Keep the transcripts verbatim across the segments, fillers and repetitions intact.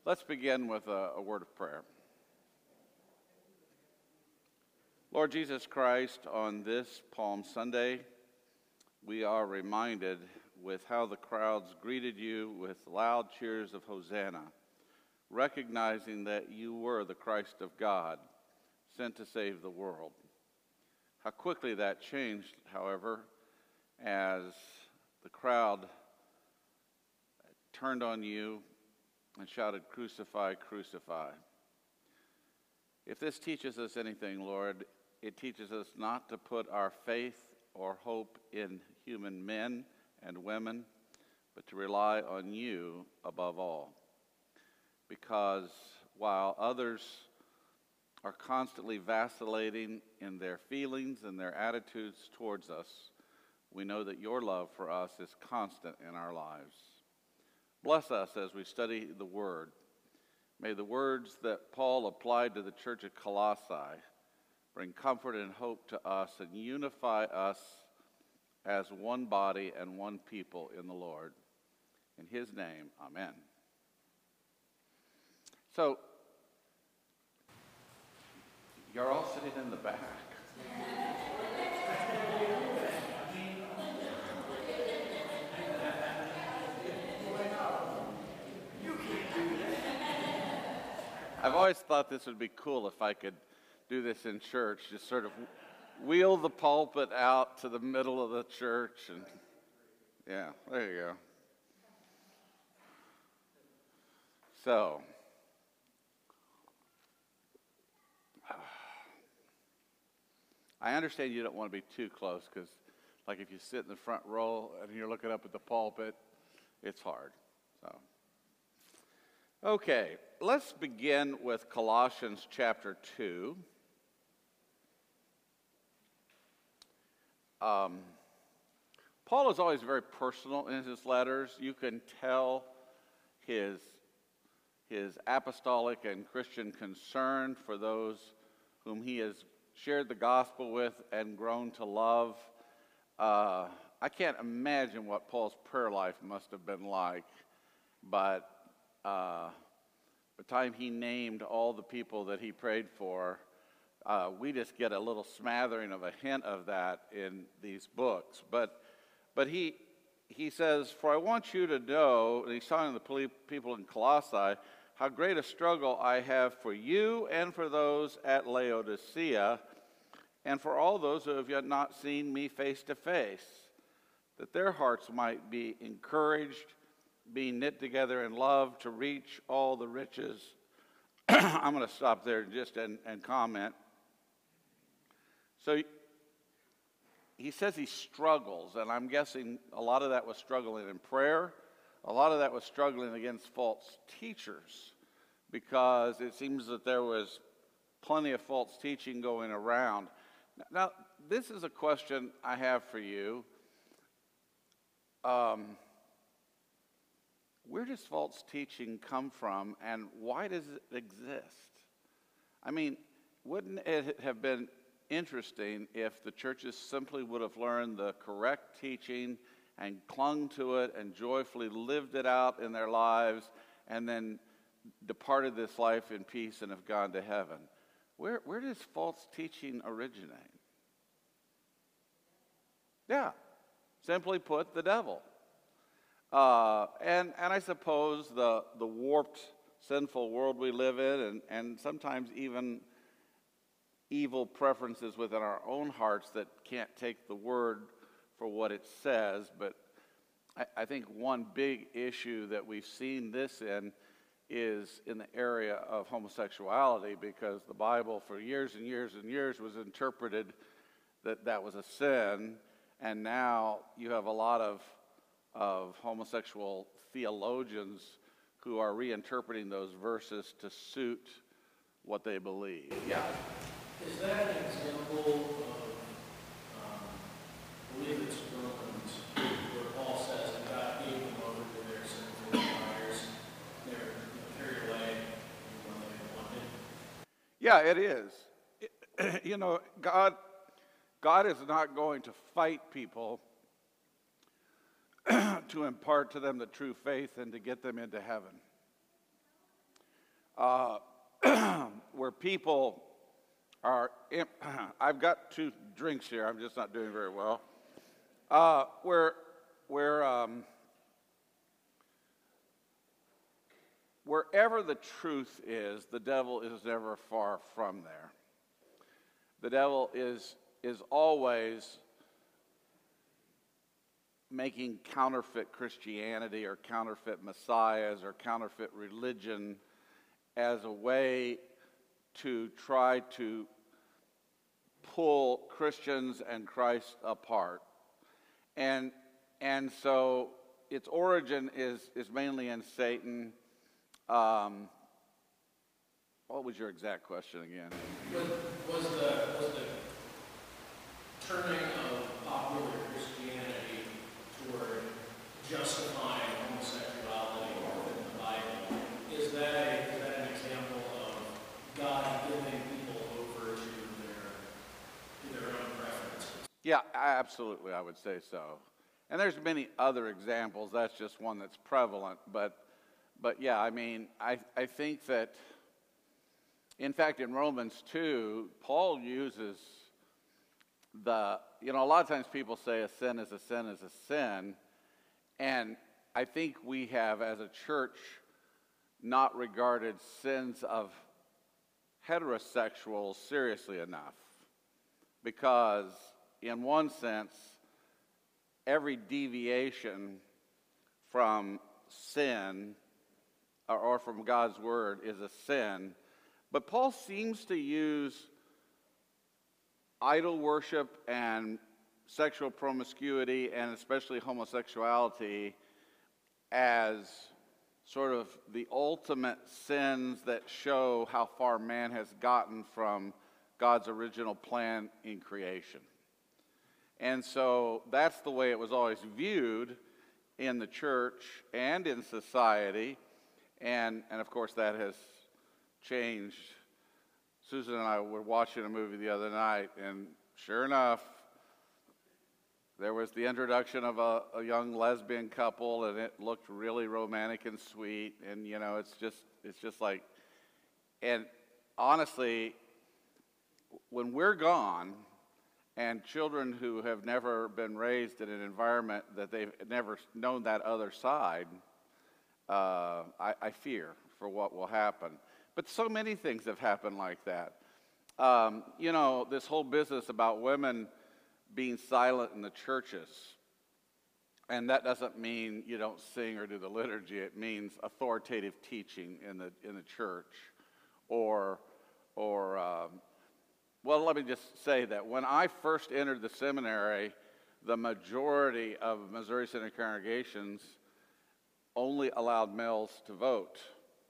Let's begin with a, a word of prayer. Lord Jesus Christ, on this Palm Sunday, we are reminded with how the crowds greeted you with loud cheers of Hosanna, recognizing that you were the Christ of God, sent to save the world. How quickly that changed, however, as the crowd turned on you and shouted, "Crucify, crucify." If this teaches us anything, Lord, it teaches us not to put our faith or hope in human men and women, but to rely on you above all. Because while others are constantly vacillating in their feelings and their attitudes towards us, we know that your love for us is constant in our lives. Bless us as we study the Word. May the words that Paul applied to the church at Colossae bring comfort and hope to us and unify us as one body and one people in the Lord. In his name, amen. So, you're all sitting in the back. I've always thought this would be cool if I could do this in church, just sort of wheel the pulpit out to the middle of the church, and yeah, there you go. So, I understand you don't want to be too close, because like if you sit in the front row and you're looking up at the pulpit, it's hard. So, okay, let's begin with Colossians chapter two. Um, Paul is always very personal in his letters. You can tell his, his apostolic and Christian concern for those whom he has shared the gospel with and grown to love. Uh, I can't imagine what Paul's prayer life must have been like, but uh, the time he named all the people that he prayed for, Uh, we just get a little smattering of a hint of that in these books. But but he he says, "For I want you to know," and he's telling the people in Colossae, "how great a struggle I have for you and for those at Laodicea, and for all those who have yet not seen me face to face, that their hearts might be encouraged, being knit together in love, to reach all the riches." I'm going to stop there just and, and comment. So he says he struggles, and I'm guessing a lot of that was struggling in prayer. A lot of that was struggling against false teachers, because it seems that there was plenty of false teaching going around. Now, this is a question I have for you. Um, where does false teaching come from, and why does it exist? I mean, wouldn't it have been interesting if the churches simply would have learned the correct teaching and clung to it and joyfully lived it out in their lives and then departed this life in peace and have gone to heaven? Where, where does false teaching originate? Yeah, simply put, the devil. Uh, and, and I suppose the, the warped, sinful world we live in, and, and sometimes even evil preferences within our own hearts that can't take the word for what it says. But I, I think one big issue that we've seen this in is in the area of homosexuality, because the Bible for years and years and years was interpreted that that was a sin, and now you have a lot of, of homosexual theologians who are reinterpreting those verses to suit what they believe. Yeah. Is that an example of, um, I believe it's Romans, where Paul says that God gave them over to their sinful desires, they're you know, carried away when they wanted? Yeah, it is. It, you know, God, God is not going to fight people to impart to them the true faith and to get them into heaven. uh, where people are, I've got two drinks here, I'm just not doing very well, uh, where, where um, wherever the truth is, the devil is never far from there. The devil is, is always making counterfeit Christianity or counterfeit messiahs or counterfeit religion as a way to try to pull Christians and Christ apart. And and so its origin is, is mainly in Satan. Um, what was your exact question again? Was, was the was the turning of popular Christianity toward justifying homosexuality within the Bible, is that a, is that an example of God giving people over to their to their own preferences? Yeah, absolutely, I would say so. And there's many other examples. That's just one that's prevalent. But, but yeah, I mean, I, I think that, in fact, in Romans two, Paul uses the, you know, a lot of times people say a sin is a sin is a sin. And I think we have, as a church, not regarded sins of heterosexuals seriously enough. Because, in one sense, every deviation from sin or, or from God's word is a sin. But Paul seems to use idol worship and sexual promiscuity and especially homosexuality as sort of the ultimate sins that show how far man has gotten from God's original plan in creation. And so that's the way it was always viewed in the church and in society. And, and of course, that has changed. Susan and I were watching a movie the other night, and sure enough, there was the introduction of a, a young lesbian couple, and it looked really romantic and sweet. And, you know, it's just, it's just like, and honestly, when we're gone, and children who have never been raised in an environment that they've never known that other side, uh, I, I fear for what will happen. But so many things have happened like that. Um, you know, this whole business about women being silent in the churches, and that doesn't mean you don't sing or do the liturgy. It means authoritative teaching in the in the church, or or um, well, let me just say that when I first entered the seminary, the majority of Missouri Synod congregations only allowed males to vote.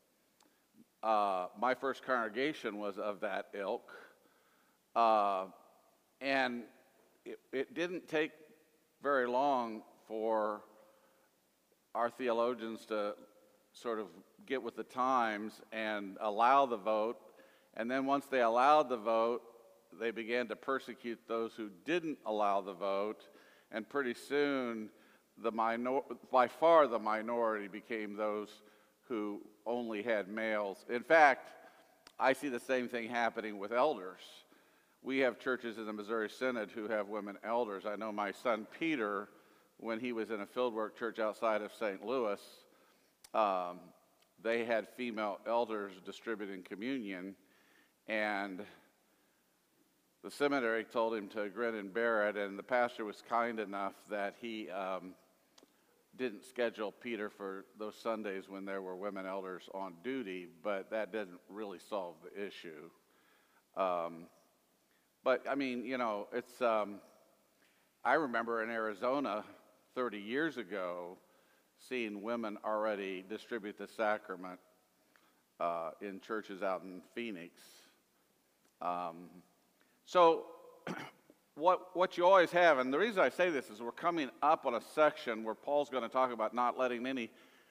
Uh, my first congregation was of that ilk, uh, and it, it didn't take very long for our theologians to sort of get with the times and allow the vote. And then once they allowed the vote, they began to persecute those who didn't allow the vote, and pretty soon, the minor, by far the minority became those who only had males. In fact, I see the same thing happening with elders. We have churches in the Missouri Synod who have women elders. I know my son Peter, when he was in a fieldwork church outside of Saint Louis, um, they had female elders distributing communion, and the seminary told him to grin and bear it, and the pastor was kind enough that he um, didn't schedule Peter for those Sundays when there were women elders on duty, but that didn't really solve the issue. Um, but, I mean, you know, it's, um, I remember in Arizona thirty years ago seeing women already distribute the sacrament uh, in churches out in Phoenix. Um, So what, what you always have, and the reason I say this is we're coming up on a section where Paul's going to talk about not letting any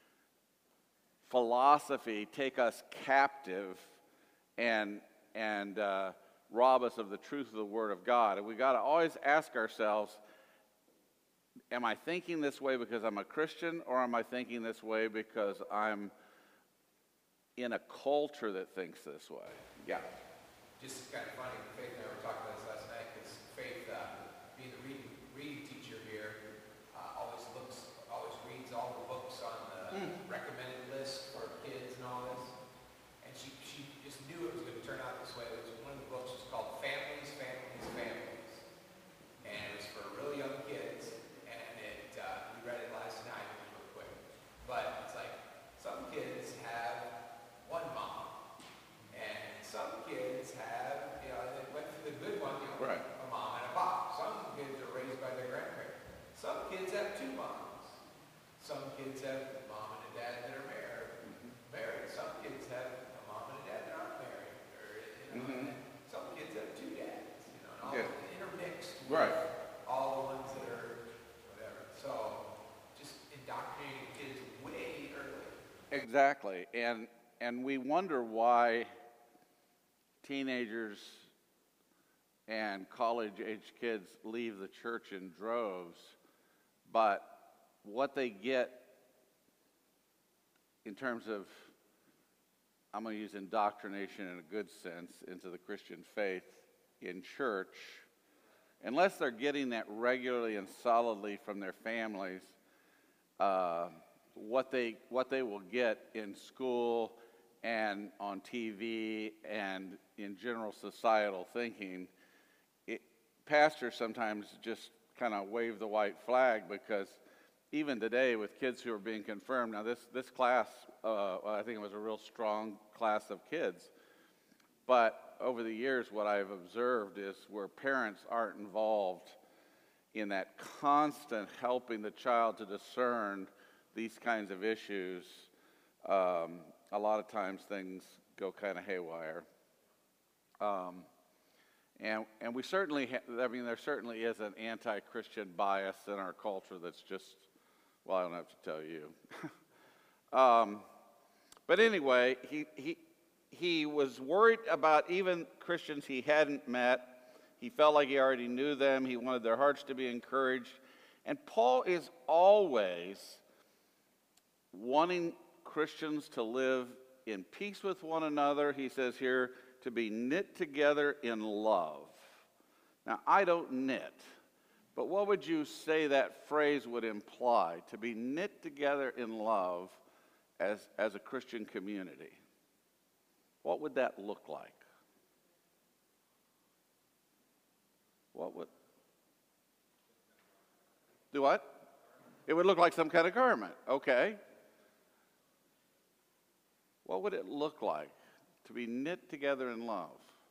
philosophy take us captive and, and uh, rob us of the truth of the Word of God. And we've got to always ask ourselves, am I thinking this way because I'm a Christian, or am I thinking this way because I'm in a culture that thinks this way. Yeah. Just kind of funny, Faith and I were talking about this last night, because Faith, uh, being the reading, reading teacher here, uh, always looks, always reads all the books on the mm. recommended list for kids and all this. And she, she just knew it was going to turn out this way. It was one of the books was called Families, Families, Families. And it was for really young kids. And it, uh, we read it last night real quick. But it's like, some kids have one mom. And some kids have, you know, they went for the good one, you know, right. a mom and a pop. Some kids are raised by their grandparents. Some kids have two moms. Some kids have a mom and a dad that are married. Mm-hmm. married. Some kids have a mom and a dad that aren't married. Or, you know, mm-hmm. and some kids have two dads, you know, and all yeah. intermixed with right. all the ones that are whatever. So just indoctrinating kids way early. Exactly. And and we wonder why teenagers and college-age kids leave the church in droves, but what they get in terms of, I'm going to use indoctrination in a good sense, into the Christian faith in church, unless they're getting that regularly and solidly from their families, uh, what they what they will get in school and on T V and in general societal thinking, it, pastors sometimes just kind of wave the white flag, because even today with kids who are being confirmed, now this, this class, uh, I think it was a real strong class of kids, but over the years what I've observed is where parents aren't involved in that constant helping the child to discern these kinds of issues, um, a lot of times things go kind of haywire. Um, and and we certainly, ha- I mean, there certainly is an anti-Christian bias in our culture that's just, well, I don't have to tell you. um, but anyway, he, he, he was worried about even Christians he hadn't met. He felt like he already knew them. He wanted their hearts to be encouraged. And Paul is always wanting Christians to live in peace with one another. He says here, to be knit together in love. Now, I don't knit, but what would you say that phrase would imply? To be knit together in love as, as a Christian community. What would that look like? What would? Do what? It would look like some kind of garment. Okay. What would it look like to be knit together in love?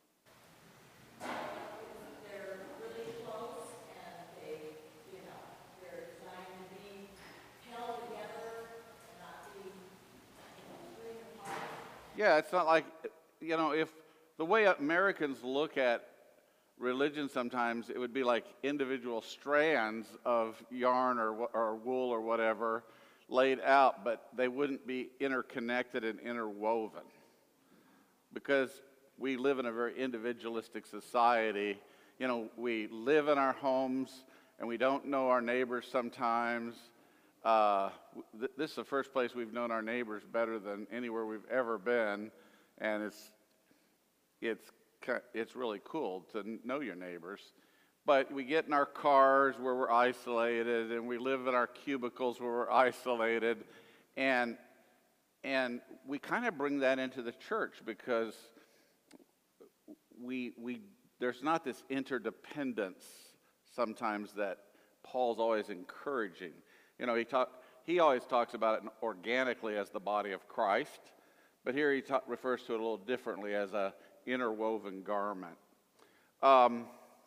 They're really close, and they, you know, they're designed to be held together and not to be, you know, spring apart. Yeah, it's not like, you know, if the way Americans look at religion sometimes, it would be like individual strands of yarn or, or wool or whatever laid out, but they wouldn't be interconnected and interwoven. Because we live in a very individualistic society. You know, we live in our homes and we don't know our neighbors sometimes. Uh, th- this is the first place we've known our neighbors better than anywhere we've ever been, and it's it's it's really cool to know your neighbors. But we get in our cars where we're isolated, and we live in our cubicles where we're isolated, and and we kind of bring that into the church because we we there's not this interdependence sometimes that Paul's always encouraging. You know, he talk he always talks about it organically as the body of Christ, but here he ta- refers to it a little differently as a interwoven garment. Um,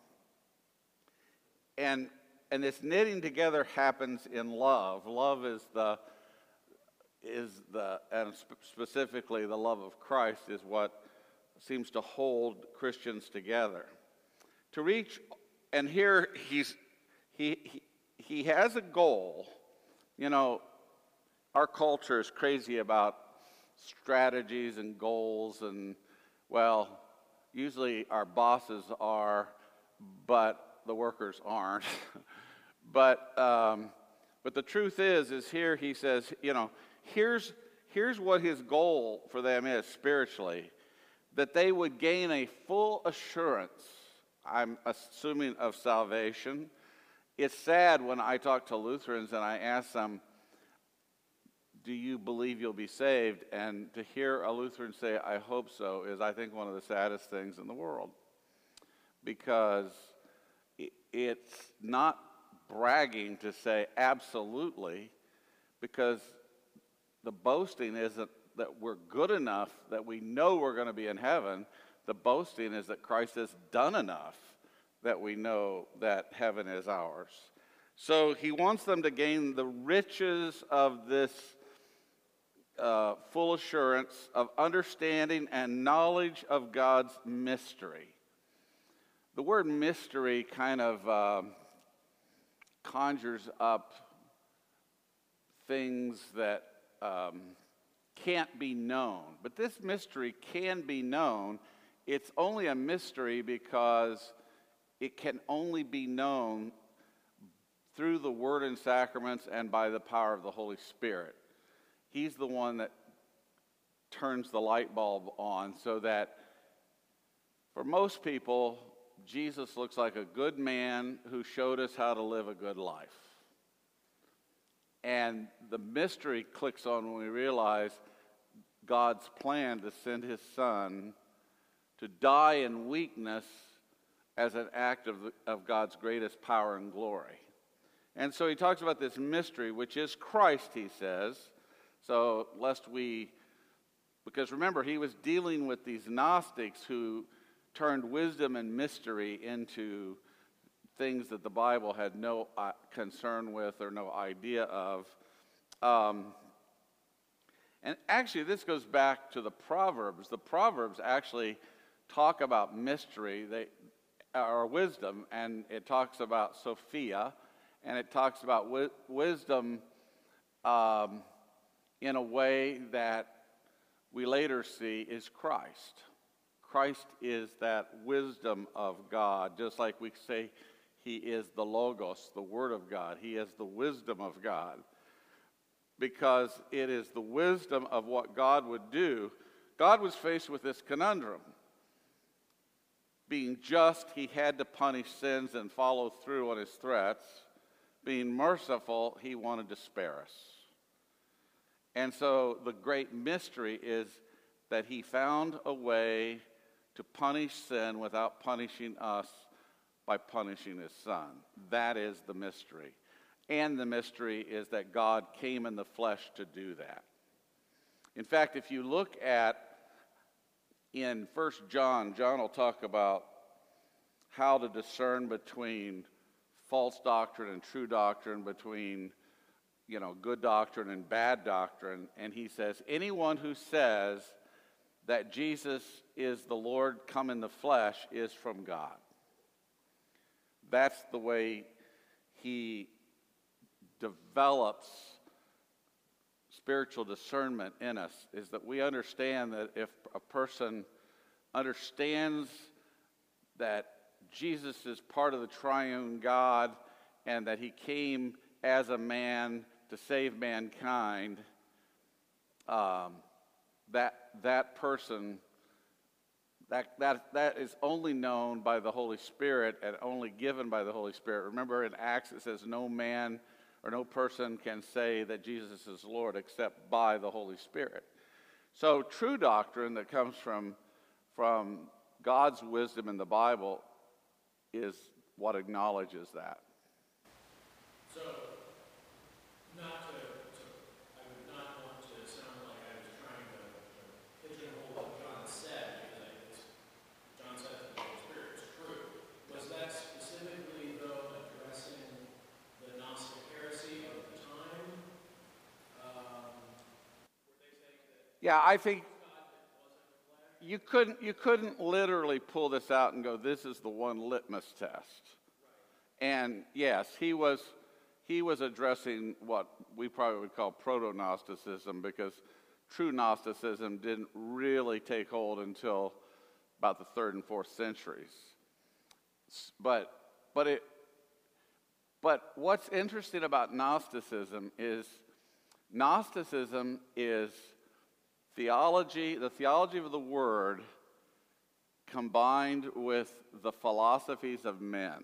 And and this knitting together happens in love. Love is the is the and sp- specifically the love of Christ is what seems to hold Christians together. To reach, and here he's he he, he has a goal. You know, our culture is crazy about strategies and goals, and well, usually our bosses are, but the workers aren't. but um, but the truth is, is here he says, you know, here's here's what his goal for them is spiritually, that they would gain a full assurance, I'm assuming, of salvation. It's sad when I talk to Lutherans and I ask them, do you believe you'll be saved? And to hear a Lutheran say, I hope so, is, I think, one of the saddest things in the world. Because it's not bragging to say absolutely, because the boasting isn't that we're good enough that we know we're going to be in heaven. The boasting is that Christ has done enough that we know that heaven is ours. So he wants them to gain the riches of this uh, full assurance of understanding and knowledge of God's mystery. The word mystery kind of uh, conjures up things that um, can't be known. But this mystery can be known. It's only a mystery because it can only be known through the Word and sacraments and by the power of the Holy Spirit. He's the one that turns the light bulb on, so that for most people, Jesus looks like a good man who showed us how to live a good life. And the mystery clicks on when we realize God's plan to send his Son to die in weakness as an act of, of God's greatest power and glory. And so he talks about this mystery, which is Christ, he says. So lest we, because remember, he was dealing with these Gnostics who turned wisdom and mystery into things that the Bible had no uh, concern with or no idea of. Um, and actually, this goes back to the Proverbs. The Proverbs actually talk about mystery, they, or wisdom, and it talks about Sophia, and it talks about wi- wisdom um, in a way that we later see is Christ. Christ is that wisdom of God, just like we say he is the Logos, the Word of God. He is the wisdom of God, because it is the wisdom of what God would do. God was faced with this conundrum. Being just, he had to punish sins and follow through on his threats. Being merciful, he wanted to spare us. And so the great mystery is that he found a way to punish sin without punishing us by punishing his Son. That is the mystery. And the mystery is that God came in the flesh to do that. In fact, if you look at in First John, John will talk about how to discern between false doctrine and true doctrine, between, you know, good doctrine and bad doctrine. And he says, anyone who says that Jesus is the Lord come in the flesh is from God. That's the way he develops spiritual discernment in us, is that we understand that if a person understands that Jesus is part of the triune God and that he came as a man to save mankind, um, that that person, that, that, that is only known by the Holy Spirit and only given by the Holy Spirit. Remember in Acts it says no man or no person can say that Jesus is Lord except by the Holy Spirit. So true doctrine that comes from, from God's wisdom in the Bible is what acknowledges that. So, not to, to, I would not want to sound like I was trying to, to pigeonhole what John said, because I, it's, John said that the Holy Spirit is true. Was that specifically, though, addressing the Gnostic heresy of the time? Um, were they saying that Yeah, I think God that wasn't flesh? you couldn't you couldn't literally pull this out and go, this is the one litmus test. And yes, he was he was addressing what we probably would call proto-Gnosticism, because true Gnosticism didn't really take hold until about the third and fourth centuries. But but it but what's interesting about Gnosticism is Gnosticism is theology, the theology of the Word combined with the philosophies of men.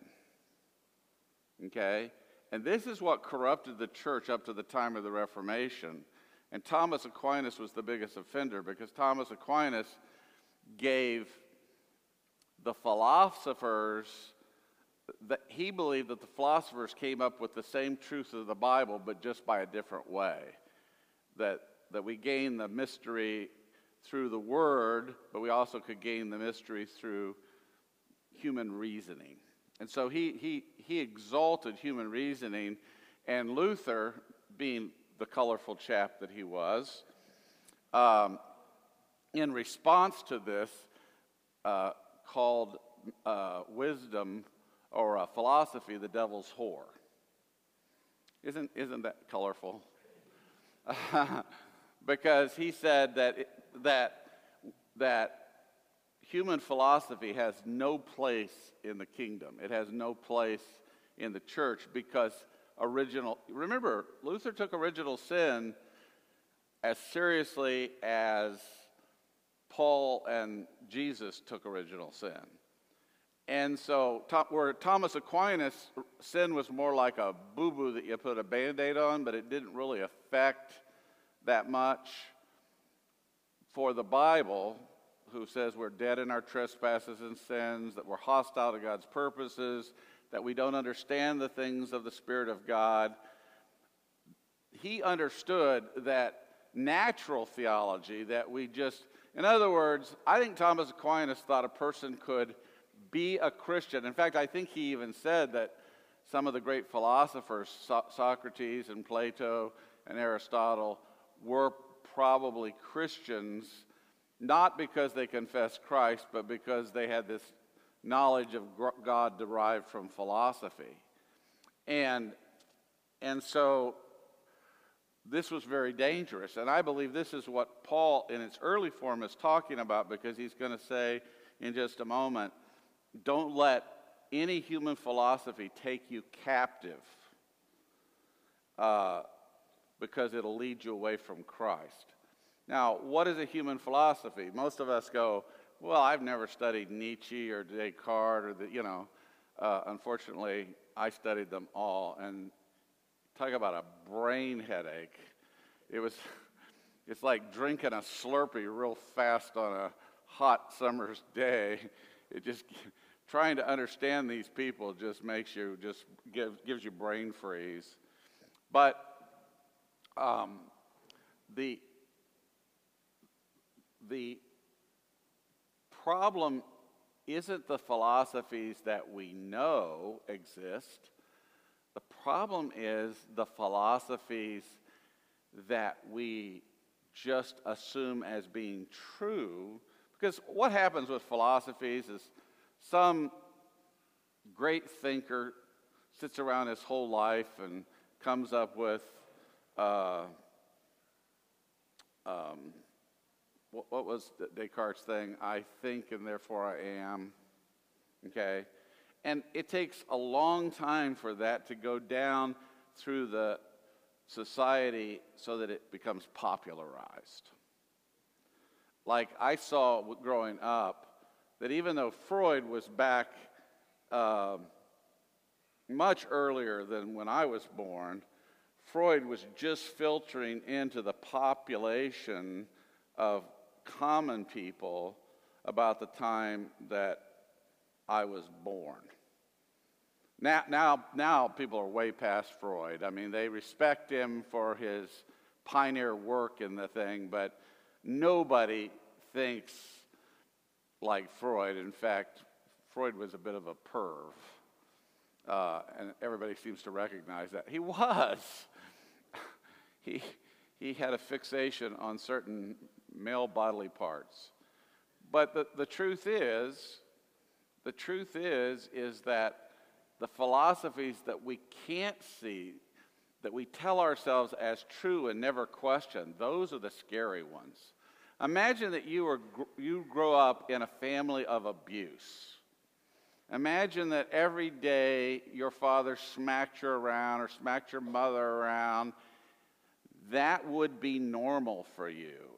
Okay? And this is what corrupted the church up to the time of the Reformation. And Thomas Aquinas was the biggest offender because Thomas Aquinas gave the philosophers, that he believed that the philosophers came up with the same truths of the Bible, but just by a different way. That, that we gain the mystery through the Word, but we also could gain the mystery through human reasoning. And so he, he, he exalted human reasoning, and Luther, being the colorful chap that he was, um, in response to this, uh, called uh, wisdom or uh, philosophy the devil's whore. Isn't, isn't that colorful? Because he said that, it, that, that human philosophy has no place in the kingdom. It has no place in the church because original, remember, Luther took original sin as seriously as Paul and Jesus took original sin. And so, where Thomas Aquinas, sin was more like a boo-boo that you put a Band-Aid on, but it didn't really affect that much. For the Bible, who says we're dead in our trespasses and sins, that we're hostile to God's purposes, that we don't understand the things of the Spirit of God, he understood that natural theology that we just, in other words, I think Thomas Aquinas thought a person could be a Christian. In fact, I think he even said that some of the great philosophers, so- Socrates and Plato and Aristotle, were probably Christians, not because they confessed Christ, but because they had this knowledge of God derived from philosophy. And, and so this was very dangerous. And I believe this is what Paul, in its early form, is talking about, because he's going to say in just a moment, don't let any human philosophy take you captive, uh, because it'll lead you away from Christ. Now, what is a human philosophy? Most of us go, well, I've never studied Nietzsche or Descartes or the, you know. Uh, unfortunately, I studied them all, and talk about a brain headache. It was, it's like drinking a Slurpee real fast on a hot summer's day. It just, trying to understand these people just makes you, just gives, gives you brain freeze. But um, the, the problem isn't the philosophies that we know exist. The problem is the philosophies that we just assume as being true. Because what happens with philosophies is some great thinker sits around his whole life and comes up with uh, um, what, what was Descartes' thing? I think and therefore I am. Okay? And it takes a long time for that to go down through the society so that it becomes popularized. Like I saw growing up that even though Freud was back uh, much earlier than when I was born, Freud was just filtering into the population of common people about the time that I was born. Now, now, now people are way past Freud. I mean, they respect him for his pioneer work in the thing, but nobody thinks like Freud. In fact, Freud was a bit of a perv, uh, and everybody seems to recognize that. He was. he, he had a fixation on certain male bodily parts. But the, the truth is, the truth is, is that the philosophies that we can't see, that we tell ourselves as true and never question, those are the scary ones. Imagine that you were you grow up in a family of abuse. Imagine that every day your father smacked you around or smacked your mother around. That would be normal for you.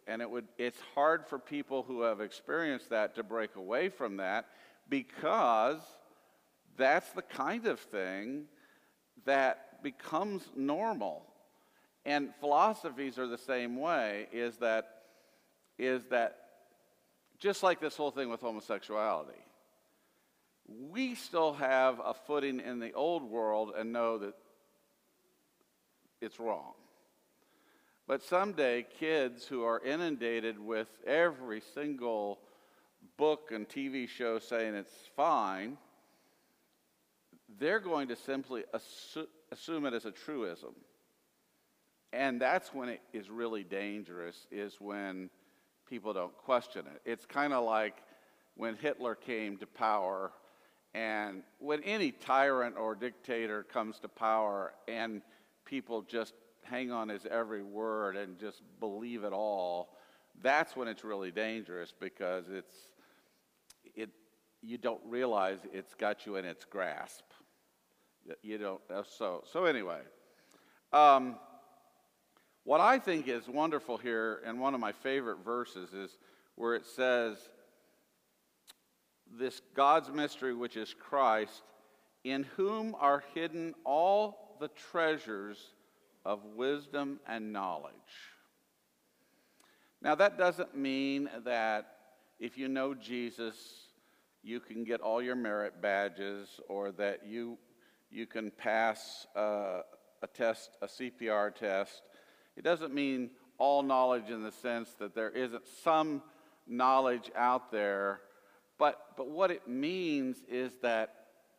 And it would, it's hard for people who have experienced that to break away from that, because that's the kind of thing that becomes normal. And philosophies are the same way, is that, is that just like this whole thing with homosexuality, we still have a footing in the old world and know that it's wrong. But someday, kids who are inundated with every single book and T V show saying it's fine, they're going to simply assu- assume it as a truism. And that's when it is really dangerous, is when people don't question it. It's kind of like when Hitler came to power, and when any tyrant or dictator comes to power and people just hang on his every word and just believe it all, that's when it's really dangerous, because it's it you don't realize it's got you in its grasp. You don't so so anyway. Um, what I think is wonderful here, and one of my favorite verses, is where it says, "This God's mystery, which is Christ, in whom are hidden all the treasures of wisdom and knowledge." Now, that doesn't mean that if you know Jesus, you can get all your merit badges, or that you you can pass uh, a test, a C P R test. It doesn't mean all knowledge in the sense that there isn't some knowledge out there, but but what it means is that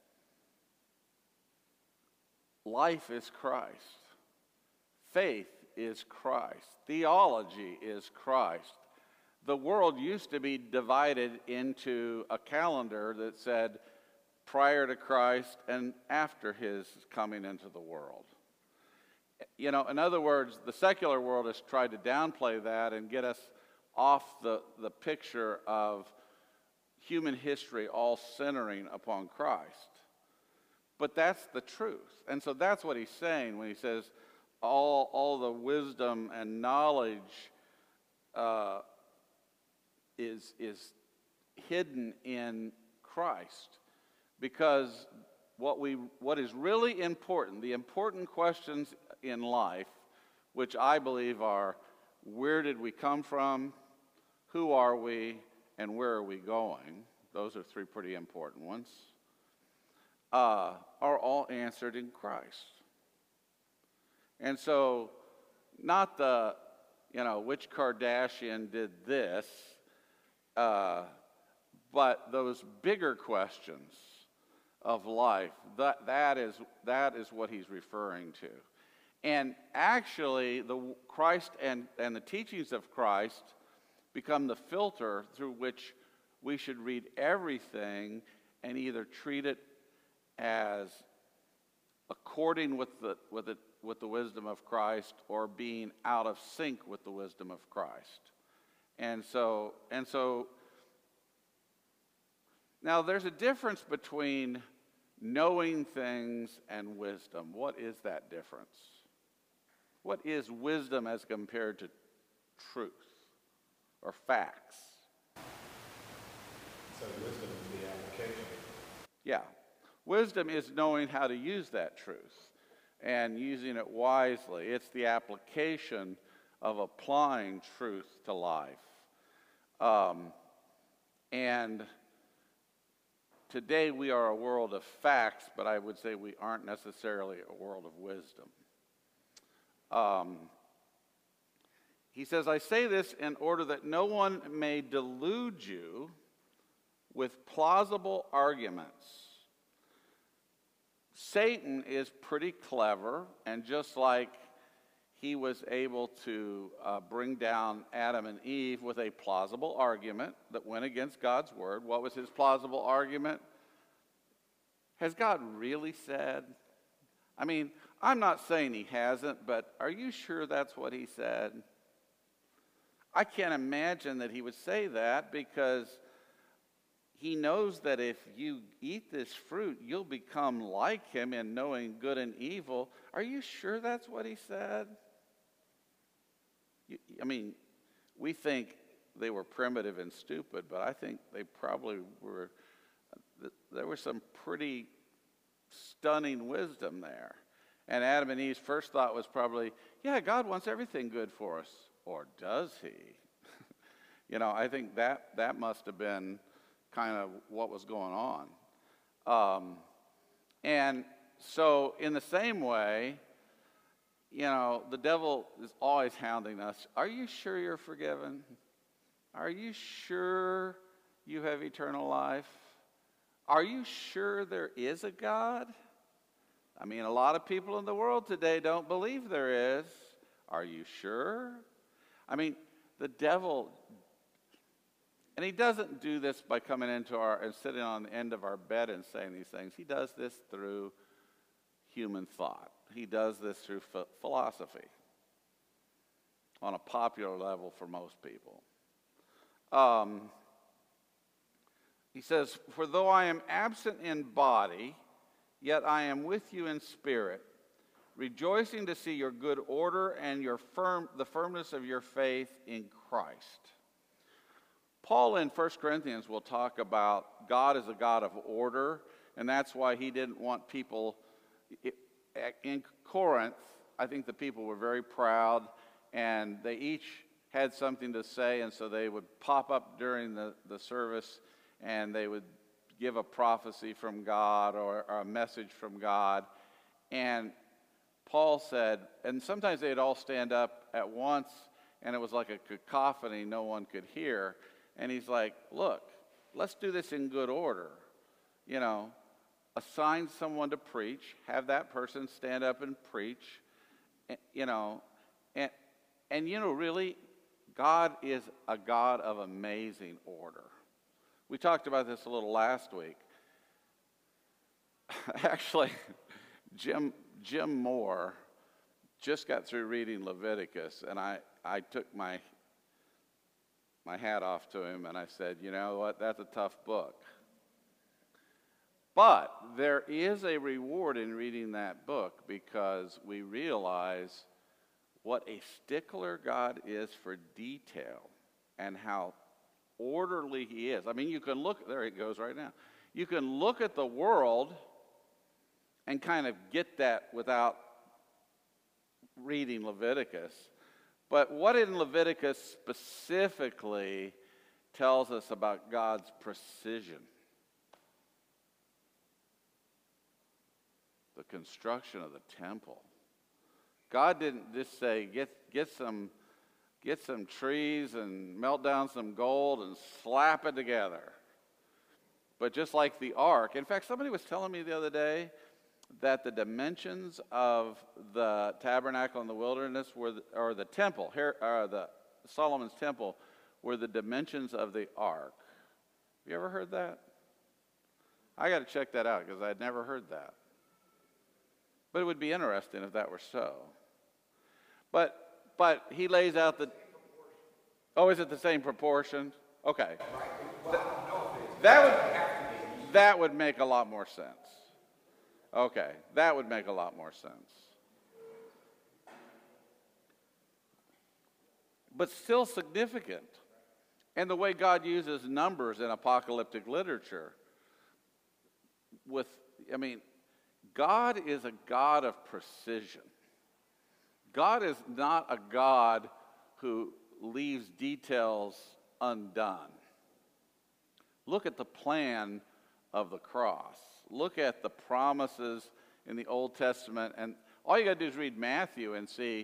life is Christ. Faith is Christ. Theology is Christ. The world used to be divided into a calendar that said prior to Christ and after his coming into the world. You know, in other words, the secular world has tried to downplay that and get us off the, the picture of human history all centering upon Christ. But that's the truth. And so that's what he's saying when he says all, all the wisdom and knowledge uh, is, is hidden in Christ. Because what we what is really important, the important questions in life, which I believe are, where did we come from, who are we, and where are we going? Those are three pretty important ones. Uh, are all answered in Christ. And so, not the, you know, which Kardashian did this, uh, but those bigger questions of life, that, that, is, that is what he's referring to. And actually, the Christ and, and the teachings of Christ become the filter through which we should read everything and either treat it as according with the, with, it, with the wisdom of Christ, or being out of sync with the wisdom of Christ. And so, and so now there's a difference between knowing things and wisdom. What is that difference? What is wisdom as compared to truth or facts? So wisdom is the application. Yeah. Wisdom is knowing how to use that truth and using it wisely. It's the application of applying truth to life. Um, and today we are a world of facts, but I would say we aren't necessarily a world of wisdom. Um, he says, "I say this in order that no one may delude you with plausible arguments." Satan is pretty clever, and just like he was able to uh, bring down Adam and Eve with a plausible argument that went against God's word. What was his plausible argument? Has God really said? I mean, I'm not saying he hasn't, but are you sure that's what he said? I can't imagine that he would say that, because he knows that if you eat this fruit, you'll become like him in knowing good and evil. Are you sure that's what he said? You, I mean, we think they were primitive and stupid, but I think they probably were, there was some pretty stunning wisdom there. And Adam and Eve's first thought was probably, yeah, God wants everything good for us. Or does he? You know, I think that, that must have been kind of what was going on. Um, and so in the same way, you know, the devil is always hounding us. Are you sure you're forgiven? Are you sure you have eternal life? Are you sure there is a God? I mean, a lot of people in the world today don't believe there is. Are you sure? I mean, the devil, and he doesn't do this by coming into our and sitting on the end of our bed and saying these things. He does this through human thought. He does this through ph- philosophy on a popular level for most people. Um, he says, "For though I am absent in body, yet I am with you in spirit, rejoicing to see your good order and your firm, the firmness of your faith in Christ." Paul in First Corinthians will talk about God as a God of order, and that's why he didn't want people in Corinth. I think the people were very proud, and they each had something to say, and so they would pop up during the, the service, and they would give a prophecy from God or, or a message from God. And Paul said, and sometimes they'd all stand up at once, and it was like a cacophony no one could hear. And he's like, look, let's do this in good order. You know, assign someone to preach, have that person stand up and preach, you know, and, and you know, really, God is a God of amazing order. We talked about this a little last week. Actually, Jim Jim Moore just got through reading Leviticus, and I, I took my my hat off to him, and I said, you know what, that's a tough book. But there is a reward in reading that book because we realize what a stickler God is for detail and how orderly he is. I mean, you can look, there it goes right now. You can look at the world and kind of get that without reading Leviticus. But what in Leviticus specifically tells us about God's precision? The construction of the temple. God didn't just say, get, get some get some trees and melt down some gold and slap it together. But just like the ark, in fact, somebody was telling me the other day that the dimensions of the tabernacle in the wilderness were, the, or the temple, here, or the Solomon's temple, were the dimensions of the ark. Have you ever heard that? I got to check that out because I'd never heard that. But it would be interesting if that were so. But but he lays out the. Oh, is it the same proportion? Okay. Th- that would that would make a lot more sense. Okay, that would make a lot more sense. But still significant. And the way God uses numbers in apocalyptic literature. With, I mean, God is a God of precision. God is not a God who leaves details undone. Look at the plan of the cross. Look at the promises in the Old Testament. And all you got to do is read Matthew and see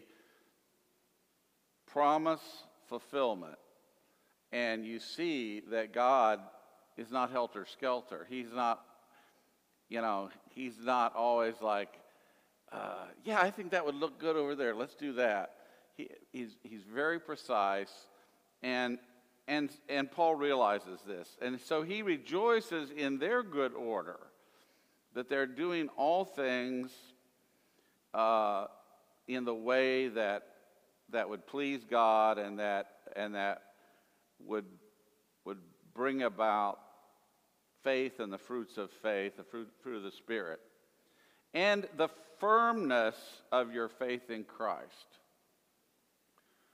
promise fulfillment. And you see that God is not helter-skelter. He's not, you know, he's not always like, uh, yeah, I think that would look good over there. Let's do that. He, he's, he's very precise. And, and, and Paul realizes this. And so he rejoices in their good order, that they're doing all things uh, in the way that that would please God and that and that would would bring about faith and the fruits of faith, the fruit, fruit of the Spirit, and the firmness of your faith in Christ.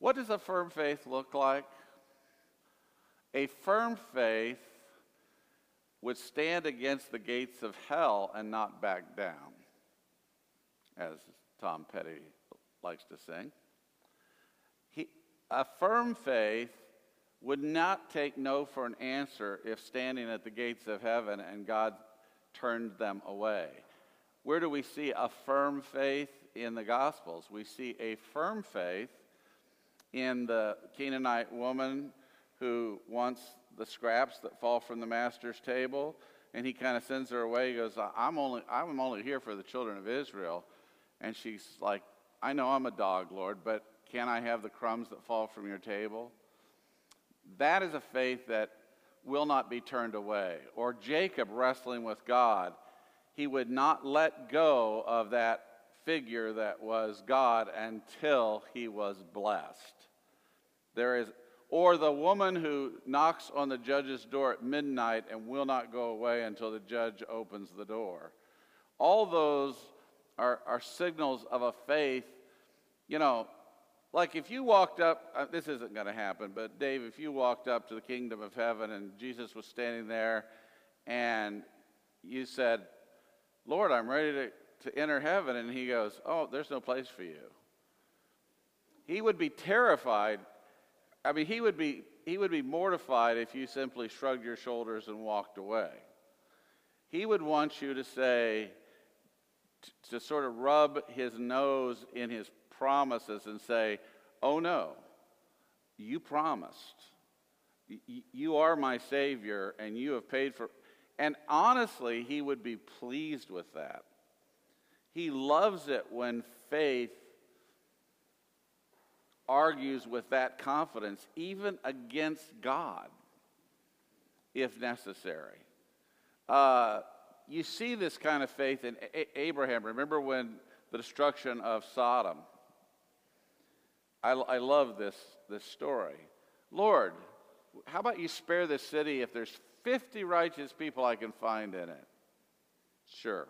What does a firm faith look like? A firm faith would stand against the gates of hell and not back down, as Tom Petty likes to sing. He, a firm faith would not take no for an answer if standing at the gates of heaven and God turned them away. Where do we see a firm faith in the Gospels? We see a firm faith in the Canaanite woman who wants the scraps that fall from the master's table, and he kind of sends her away. He goes, I'm only, I'm only here for the children of Israel. And she's like, I know I'm a dog, Lord, but can I have the crumbs that fall from your table? That is a faith that will not be turned away. Or Jacob wrestling with God. He would not let go of that figure that was God until he was blessed. There is, or the woman who knocks on the judge's door at midnight and will not go away until the judge opens the door. All those are, are signals of a faith. You know, like if you walked up, uh, this isn't going to happen, but Dave, if you walked up to the kingdom of heaven and Jesus was standing there and you said, Lord, I'm ready to, to enter heaven, and he goes, oh, there's no place for you. He would be terrified. I mean, he would be he would be mortified if you simply shrugged your shoulders and walked away. He would want you to say, to, to sort of rub his nose in his promises and say, oh no, you promised. Y- you are my Savior, and you have paid for. And honestly, he would be pleased with that. He loves it when faith argues with that confidence, even against God, if necessary. Uh, you see this kind of faith in A- Abraham. Remember when the destruction of Sodom? I, I love this, this story. Lord, how about you spare this city if there's fifty righteous people I can find in it? Sure.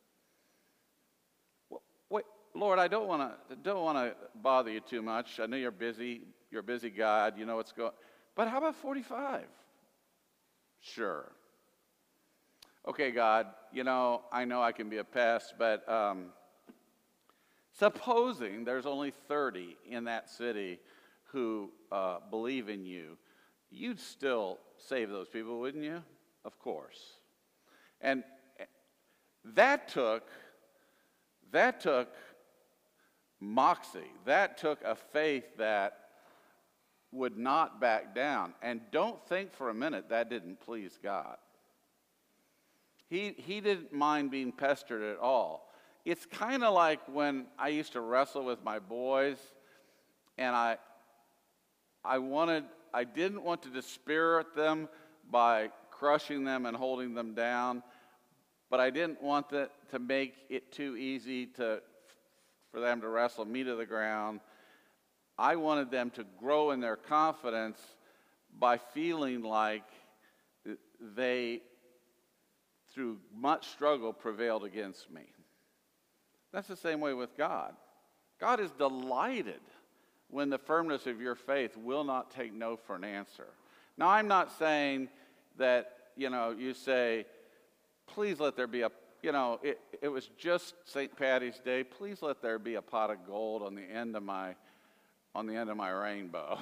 Well, wait, Lord, I don't want to don't want to bother you too much. I know you're busy. You're a busy God. You know what's going. But how about forty-five? Sure. Okay, God. You know I know I can be a pest, but um, supposing there's only thirty in that city who uh, believe in you, you'd still save those people, wouldn't you? Of course. And that took that took moxie. That took a faith that would not back down. And don't think for a minute that didn't please God. He he didn't mind being pestered at all. It's kind of like when I used to wrestle with my boys, and I I wanted I didn't want to dispirit them by crushing them and holding them down, but I didn't want that to make it too easy to for them to wrestle me to the ground. I wanted them to grow in their confidence by feeling like they, through much struggle, prevailed against me. That's the same way with God. God is delighted when the firmness of your faith will not take no for an answer. Now, I'm not saying that, you know, you say, please let there be a, you know, it, it was just Saint Patty's Day, please let there be a pot of gold on the end of my, on the end of my rainbow.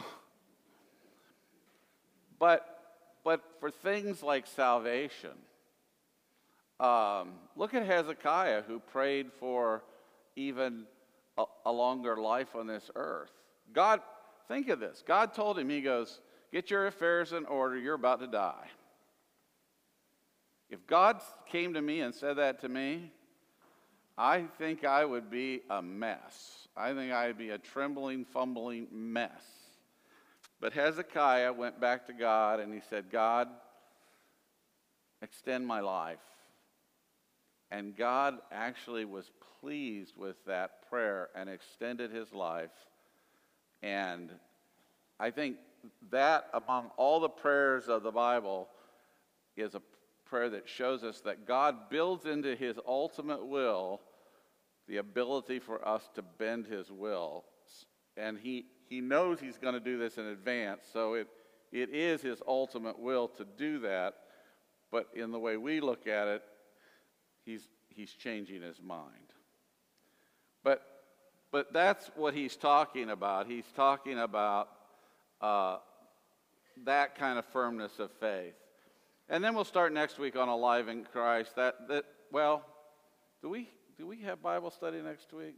But, but for things like salvation, um, look at Hezekiah, who prayed for even a, a longer life on this earth. God, think of this. God told him, he goes, get your affairs in order, you're about to die. If God came to me and said that to me, I think I would be a mess. I think I'd be a trembling, fumbling mess. But Hezekiah went back to God and he said, God, extend my life. And God actually was pleased with that prayer and extended his life. And I think that among all the prayers of the Bible is a prayer that shows us that God builds into his ultimate will the ability for us to bend his will and he, he knows he's going to do this in advance, so it, it is his ultimate will to do that. But in the way we look at it, he's, he's changing his mind. But, but that's what he's talking about. He's talking about uh, that kind of firmness of faith. And then we'll start next week on Alive in Christ. That, that well, do we, do we have Bible study next week?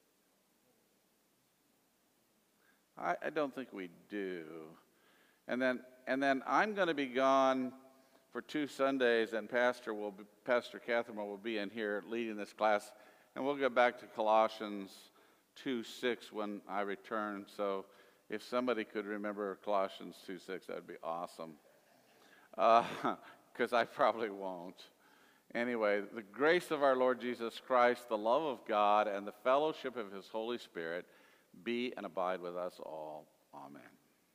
I, I don't think we do. And then, and then I'm going to be gone for two Sundays, and Pastor will be, Pastor Catherine will be in here leading this class, and we'll get back to Colossians two six when I return. So if somebody could remember Colossians two six, that would be awesome. Because uh, I probably won't. Anyway, the grace of our Lord Jesus Christ, the love of God, and the fellowship of his Holy Spirit be and abide with us all. Amen.